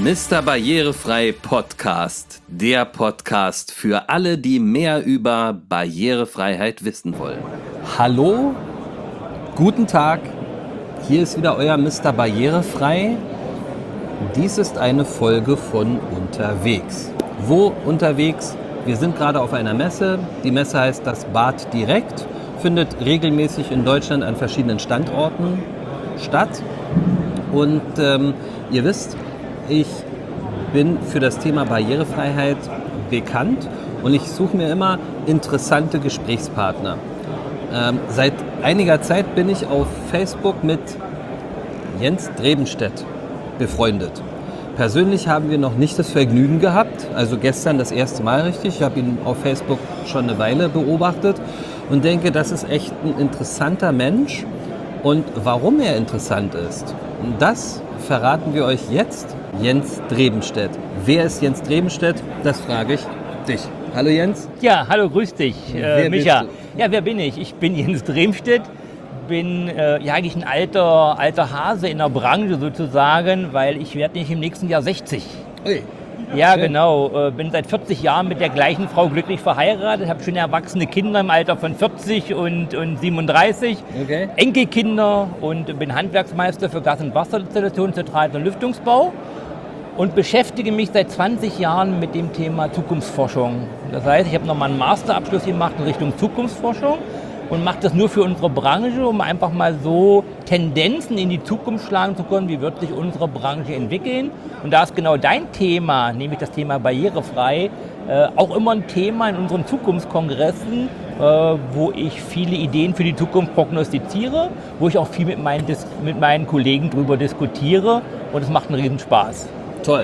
Mr. Barrierefrei Podcast, der Podcast für alle, die mehr über Barrierefreiheit wissen wollen. Hallo, guten Tag, hier ist wieder euer Mr. Barrierefrei. Dies ist eine Folge von Unterwegs. Wo unterwegs? Wir sind gerade auf einer Messe. Die Messe heißt das Bad Direkt, findet regelmäßig in Deutschland an verschiedenen Standorten statt. Und ihr wisst, ich bin für das Thema Barrierefreiheit bekannt und ich suche mir immer interessante Gesprächspartner. Seit einiger Zeit bin ich auf Facebook mit Jens Drebenstedt befreundet. Persönlich haben wir noch nicht das Vergnügen gehabt, also gestern das erste Mal richtig. Ich habe ihn auf Facebook schon eine Weile beobachtet und denke, das ist echt ein interessanter Mensch. Und warum er interessant ist, das verraten wir euch jetzt. Jens Drebenstedt. Wer ist Jens Drebenstedt? Das frage ich dich. Hallo Jens. Ja, hallo, grüß dich, Micha. Bist du? Ja, wer bin ich? Ich bin Jens Drebenstedt, bin eigentlich ein alter Hase in der Branche sozusagen, weil ich werde nicht im nächsten Jahr 60. Ui. Ja, Schön. genau. Bin seit 40 Jahren mit der gleichen Frau glücklich verheiratet, habe schon erwachsene Kinder im Alter von 40 und 37, Okay. Enkelkinder und bin Handwerksmeister für Gas- und Wasserinstallation, Zentralen- und Lüftungsbau und beschäftige mich seit 20 Jahren mit dem Thema Zukunftsforschung. Das heißt, ich habe nochmal einen Masterabschluss gemacht in Richtung Zukunftsforschung und mache das nur für unsere Branche, um einfach mal so Tendenzen in die Zukunft schlagen zu können, wie wird sich unsere Branche entwickeln. Und da ist genau dein Thema, nämlich das Thema barrierefrei, auch immer ein Thema in unseren Zukunftskongressen, wo ich viele Ideen für die Zukunft prognostiziere, wo ich auch viel mit meinen Kollegen drüber diskutiere und es macht einen riesen Spaß. Toll.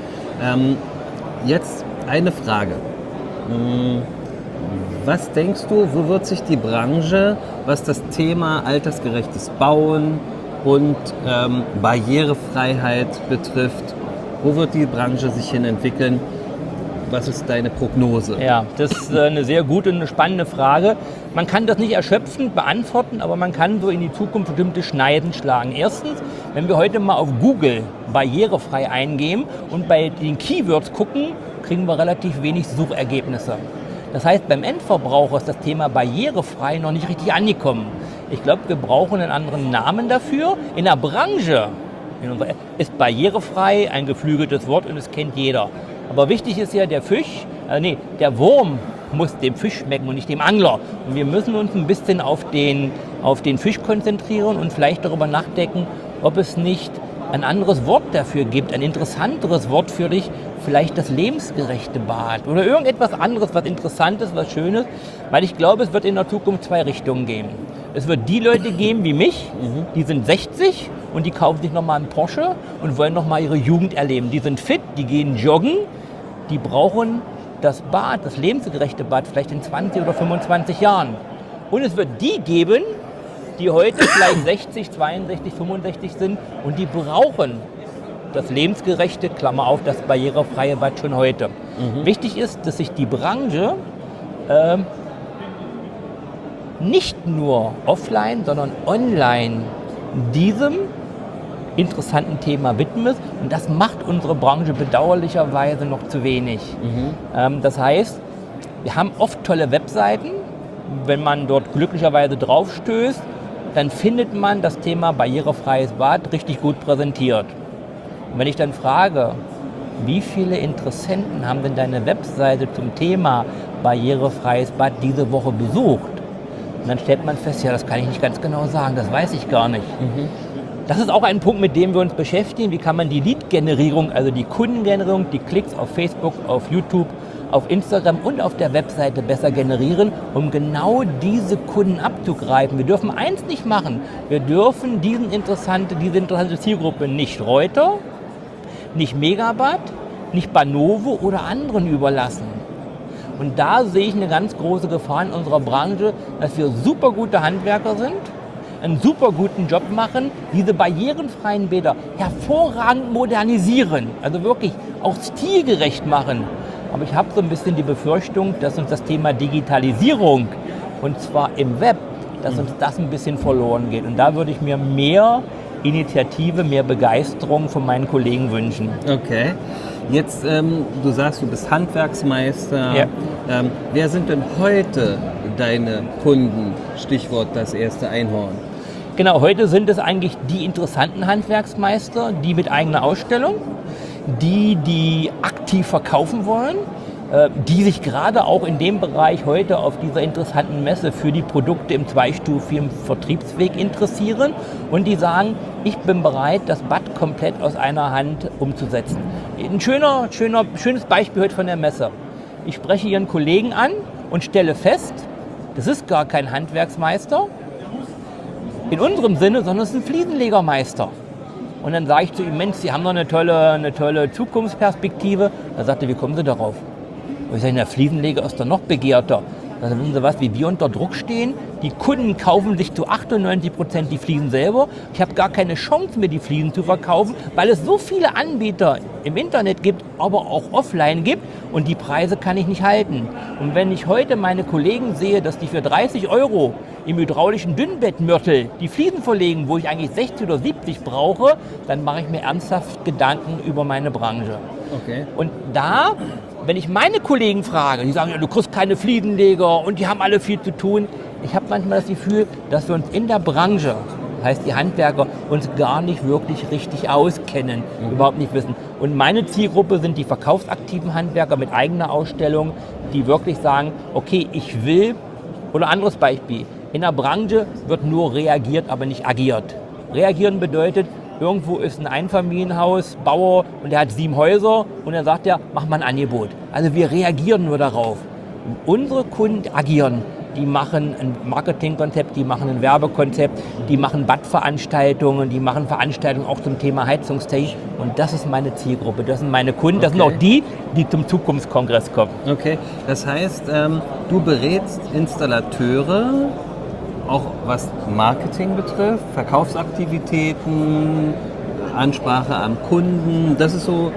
Jetzt eine Frage. Was denkst du, wo wird sich die Branche, was das Thema altersgerechtes Bauen und Barrierefreiheit betrifft, wo wird die Branche sich hin entwickeln? Was ist deine Prognose? Ja, das ist eine sehr gute und eine spannende Frage. Man kann das nicht erschöpfend beantworten, aber man kann so in die Zukunft bestimmte Schneiden schlagen. Erstens, wenn wir heute mal auf Google barrierefrei eingeben und bei den Keywords gucken, kriegen wir relativ wenig Suchergebnisse. Das heißt, beim Endverbraucher ist das Thema barrierefrei noch nicht richtig angekommen. Ich glaube, wir brauchen einen anderen Namen dafür. In der Branche ist barrierefrei ein geflügeltes Wort und es kennt jeder. Aber wichtig ist ja, der Wurm muss dem Fisch schmecken und nicht dem Angler. Und wir müssen uns ein bisschen auf den Fisch konzentrieren und vielleicht darüber nachdenken, ob es nicht ein anderes Wort dafür gibt, ein interessanteres Wort für dich, vielleicht das lebensgerechte Bad oder irgendetwas anderes, was Interessantes, was Schönes, weil ich glaube, es wird in der Zukunft zwei Richtungen geben. Es wird die Leute geben wie mich, die sind 60 und die kaufen sich nochmal einen Porsche und wollen nochmal ihre Jugend erleben. Die sind fit, die gehen joggen, die brauchen das Bad, das lebensgerechte Bad, vielleicht in 20 oder 25 Jahren. Und es wird die geben, die heute vielleicht 60, 62, 65 sind und die brauchen das lebensgerechte, Klammer auf, das barrierefreie Bad schon heute. Wichtig ist, dass sich die Branche nicht nur offline, sondern online diesem interessanten Thema widmet und das macht unsere Branche bedauerlicherweise noch zu wenig. Das heißt, wir haben oft tolle Webseiten, wenn man dort glücklicherweise drauf stößt, dann findet man das Thema barrierefreies Bad richtig gut präsentiert. Und wenn ich dann frage, wie viele Interessenten haben denn deine Webseite zum Thema barrierefreies Bad diese Woche besucht? Und dann stellt man fest, ja, das kann ich nicht ganz genau sagen, das weiß ich gar nicht. Das ist auch ein Punkt, mit dem wir uns beschäftigen. Wie kann man die Lead-Generierung, also die Kundengenerierung, die Klicks auf Facebook, auf YouTube, auf Instagram und auf der Webseite besser generieren, um genau diese Kunden abzugreifen. Wir dürfen eins nicht machen. Wir dürfen diese interessante Zielgruppe nicht Reuter, nicht Megabad, nicht Banovo oder anderen überlassen. Und da sehe ich eine ganz große Gefahr in unserer Branche, dass wir super gute Handwerker sind, einen super guten Job machen, diese barrierenfreien Bäder hervorragend modernisieren, also wirklich auch stilgerecht machen. Aber ich habe so ein bisschen die Befürchtung, dass uns das Thema Digitalisierung, und zwar im Web, dass uns das ein bisschen verloren geht. Und da würde ich mir mehr Initiative, mehr Begeisterung von meinen Kollegen wünschen. Okay. Jetzt, du sagst, du bist Handwerksmeister. Ja. Wer sind denn heute deine Kunden? Stichwort das erste Einhorn. Genau, heute sind es eigentlich die interessanten Handwerksmeister, die mit eigener Ausstellung, die aktiv verkaufen wollen, die sich gerade auch in dem Bereich heute auf dieser interessanten Messe für die Produkte im zweistufigen Vertriebsweg interessieren und die sagen, ich bin bereit, das Bad komplett aus einer Hand umzusetzen. Ein schönes Beispiel heute von der Messe. Ich spreche Ihren Kollegen an und stelle fest, das ist gar kein Handwerksmeister in unserem Sinne, sondern es ist ein Fliesenlegermeister. Und dann sage ich zu ihm, Mensch, Sie haben doch eine tolle Zukunftsperspektive. Da sagt er, wie kommen Sie darauf? Und ich sage, der Fliesenleger ist doch noch begehrter. Da wissen Sie was, wie wir unter Druck stehen. Die Kunden kaufen sich zu 98% die Fliesen selber. Ich habe gar keine Chance, mir die Fliesen zu verkaufen, weil es so viele Anbieter im Internet gibt, aber auch offline gibt und die Preise kann ich nicht halten. Und wenn ich heute meine Kollegen sehe, dass die für 30 € im hydraulischen Dünnbettmörtel die Fliesen verlegen, wo ich eigentlich 60 oder 70 brauche, dann mache ich mir ernsthaft Gedanken über meine Branche. Okay. Und da, wenn ich meine Kollegen frage, die sagen, ja, du kriegst keine Fliesenleger und die haben alle viel zu tun. Ich habe manchmal das Gefühl, dass wir uns in der Branche, das heißt die Handwerker, uns gar nicht wirklich richtig auskennen, überhaupt nicht wissen. Und meine Zielgruppe sind die verkaufsaktiven Handwerker mit eigener Ausstellung, die wirklich sagen, okay, ich will, oder anderes Beispiel, in der Branche wird nur reagiert, aber nicht agiert. Reagieren bedeutet, irgendwo ist ein Einfamilienhausbauer und der hat 7 Häuser und dann sagt er, mach mal ein Angebot. Also wir reagieren nur darauf. Unsere Kunden agieren. Die machen ein Marketingkonzept, die machen ein Werbekonzept, die machen Badveranstaltungen, die machen Veranstaltungen auch zum Thema Heizungstechnik. Und das ist meine Zielgruppe, das sind meine Kunden, das sind auch die zum Zukunftskongress kommen. Okay, das heißt, du berätst Installateure, auch was Marketing betrifft, Verkaufsaktivitäten, Ansprache am Kunden, das ist so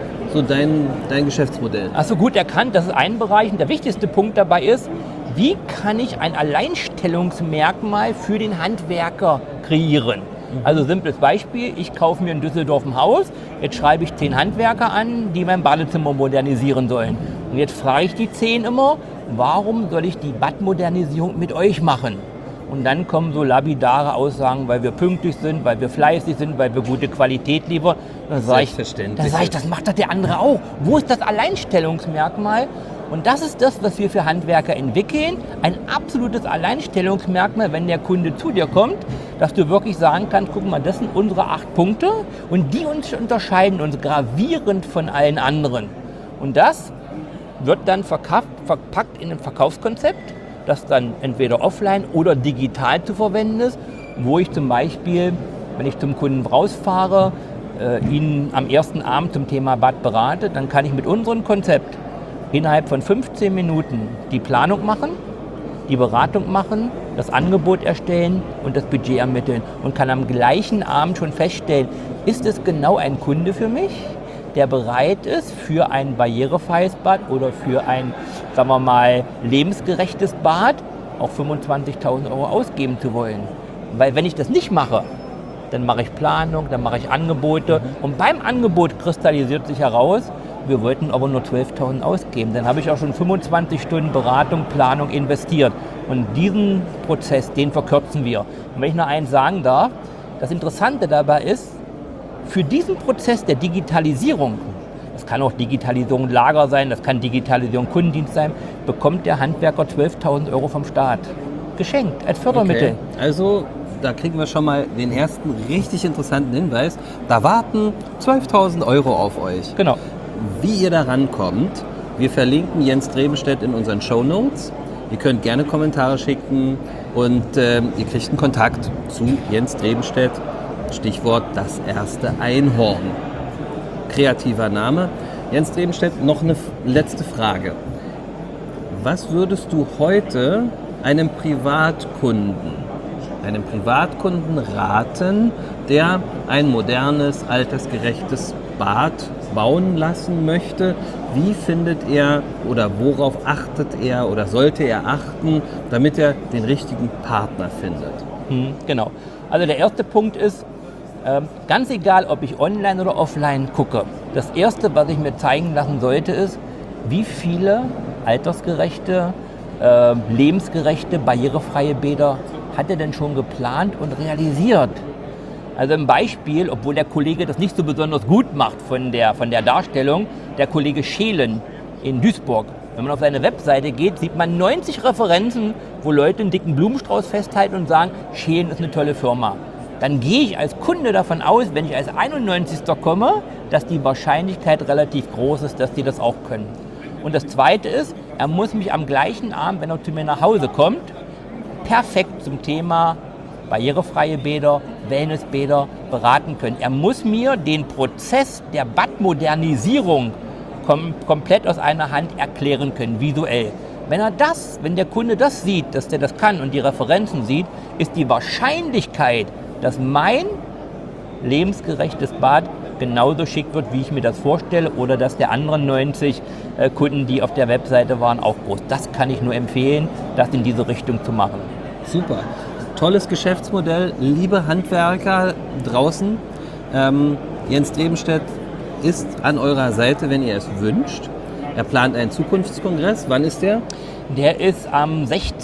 dein Geschäftsmodell. Hast du gut erkannt, das ist ein Bereich. Und der wichtigste Punkt dabei ist, wie kann ich ein Alleinstellungsmerkmal für den Handwerker kreieren? Also simples Beispiel, ich kaufe mir in Düsseldorf ein Haus, jetzt schreibe ich 10 Handwerker an, die mein Badezimmer modernisieren sollen. Und jetzt frage ich die 10 immer, warum soll ich die Badmodernisierung mit euch machen? Und dann kommen so lapidare Aussagen, weil wir pünktlich sind, weil wir fleißig sind, weil wir gute Qualität liefern. Dann sage ich, das macht doch der andere auch. Wo ist das Alleinstellungsmerkmal? Und das ist das, was wir für Handwerker entwickeln. Ein absolutes Alleinstellungsmerkmal, wenn der Kunde zu dir kommt, dass du wirklich sagen kannst, guck mal, das sind unsere 8 Punkte und die uns unterscheiden uns gravierend von allen anderen. Und das wird dann verpackt in ein Verkaufskonzept, das dann entweder offline oder digital zu verwenden ist, wo ich zum Beispiel, wenn ich zum Kunden rausfahre, ihn am ersten Abend zum Thema Bad berate, dann kann ich mit unserem Konzept innerhalb von 15 Minuten die Planung machen, die Beratung machen, das Angebot erstellen und das Budget ermitteln und kann am gleichen Abend schon feststellen, ist es genau ein Kunde für mich, der bereit ist, für ein barrierefreies Bad oder für ein, sagen wir mal, lebensgerechtes Bad auch 25.000 € ausgeben zu wollen. Weil wenn ich das nicht mache, dann mache ich Planung, dann mache ich Angebote und beim Angebot kristallisiert sich heraus, wir wollten aber nur 12.000 ausgeben. Dann habe ich auch schon 25 Stunden Beratung, Planung investiert. Und diesen Prozess, den verkürzen wir. Und wenn ich noch eins sagen darf, das Interessante dabei ist, für diesen Prozess der Digitalisierung, das kann auch Digitalisierung Lager sein, das kann Digitalisierung Kundendienst sein, bekommt der Handwerker 12.000 € vom Staat. Geschenkt, als Fördermittel. Okay. Also, da kriegen wir schon mal den ersten richtig interessanten Hinweis. Da warten 12.000 € auf euch. Genau. Wie ihr da rankommt, wir verlinken Jens Drebenstedt in unseren Shownotes. Ihr könnt gerne Kommentare schicken und ihr kriegt einen Kontakt zu Jens Drebenstedt. Stichwort das erste Einhorn. Kreativer Name. Jens Drebenstedt, noch eine letzte Frage. Was würdest du heute einem Privatkunden raten, der ein modernes, altersgerechtes Bad bauen lassen möchte? Wie findet er oder worauf achtet er oder sollte er achten, damit er den richtigen Partner findet? Genau. Also der erste Punkt ist, Ganz egal, ob ich online oder offline gucke. Das Erste, was ich mir zeigen lassen sollte, ist, wie viele altersgerechte, lebensgerechte, barrierefreie Bäder hat er denn schon geplant und realisiert? Also ein Beispiel, obwohl der Kollege das nicht so besonders gut macht von der Darstellung, der Kollege Scheelen in Duisburg. Wenn man auf seine Webseite geht, sieht man 90 Referenzen, wo Leute einen dicken Blumenstrauß festhalten und sagen, Scheelen ist eine tolle Firma. Dann gehe ich als Kunde davon aus, wenn ich als 91. komme, dass die Wahrscheinlichkeit relativ groß ist, dass die das auch können. Und das Zweite ist, er muss mich am gleichen Abend, wenn er zu mir nach Hause kommt, perfekt zum Thema barrierefreie Bäder, Wellnessbäder beraten können. Er muss mir den Prozess der Badmodernisierung komplett aus einer Hand erklären können, visuell. Wenn der Kunde das sieht, dass der das kann und die Referenzen sieht, ist die Wahrscheinlichkeit, dass mein lebensgerechtes Bad genauso schick wird, wie ich mir das vorstelle, oder dass der anderen 90 Kunden, die auf der Webseite waren, auch groß. Das kann ich nur empfehlen, das in diese Richtung zu machen. Super. Tolles Geschäftsmodell. Liebe Handwerker draußen, Jens Drebenstedt ist an eurer Seite, wenn ihr es wünscht. Er plant einen Zukunftskongress. Wann ist der? Der ist am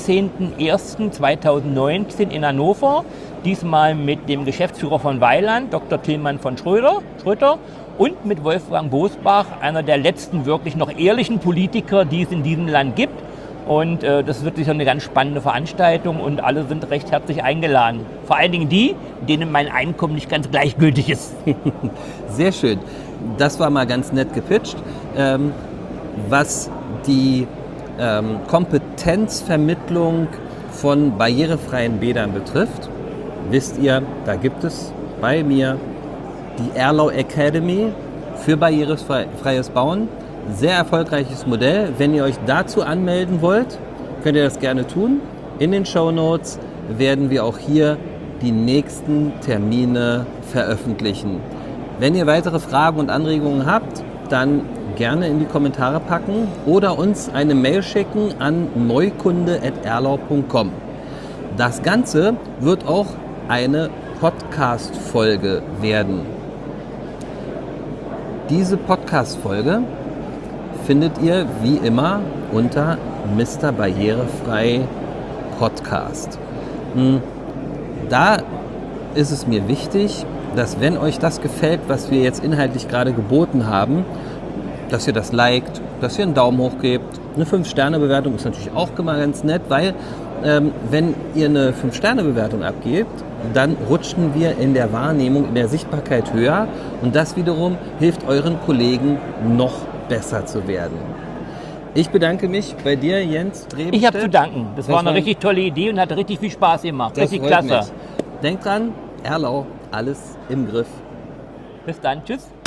16.01.2019 in Hannover. Diesmal mit dem Geschäftsführer von Weiland, Dr. Tillmann von Schröter und mit Wolfgang Bosbach, einer der letzten wirklich noch ehrlichen Politiker, die es in diesem Land gibt. Und das wird sicher eine ganz spannende Veranstaltung und alle sind recht herzlich eingeladen. Vor allen Dingen die, denen mein Einkommen nicht ganz gleichgültig ist. Sehr schön. Das war mal ganz nett gepitcht. Was die Kompetenzvermittlung von barrierefreien Bädern betrifft, wisst ihr, da gibt es bei mir die Erlau Academy für barrierefreies Bauen. Sehr erfolgreiches Modell. Wenn ihr euch dazu anmelden wollt, könnt ihr das gerne tun. In den Shownotes werden wir auch hier die nächsten Termine veröffentlichen. Wenn ihr weitere Fragen und Anregungen habt, dann gerne in die Kommentare packen oder uns eine Mail schicken an neukunde@erlau.com. Das Ganze wird auch eine Podcast-Folge werden. Diese Podcast-Folge findet ihr wie immer unter Mr. Barrierefrei Podcast. Da ist es mir wichtig, dass wenn euch das gefällt, was wir jetzt inhaltlich gerade geboten haben, dass ihr das liked, dass ihr einen Daumen hoch gebt. Eine 5-Sterne-Bewertung ist natürlich auch immer ganz nett, weil wenn ihr eine 5-Sterne-Bewertung abgebt, dann rutschen wir in der Wahrnehmung, in der Sichtbarkeit höher und das wiederum hilft euren Kollegen noch besser zu werden. Ich bedanke mich bei dir, Jens Drebenstedt. Ich habe zu danken. Das war eine richtig tolle Idee und hat richtig viel Spaß gemacht. Richtig klasse. Denkt dran, Erlau, alles im Griff. Bis dann. Tschüss.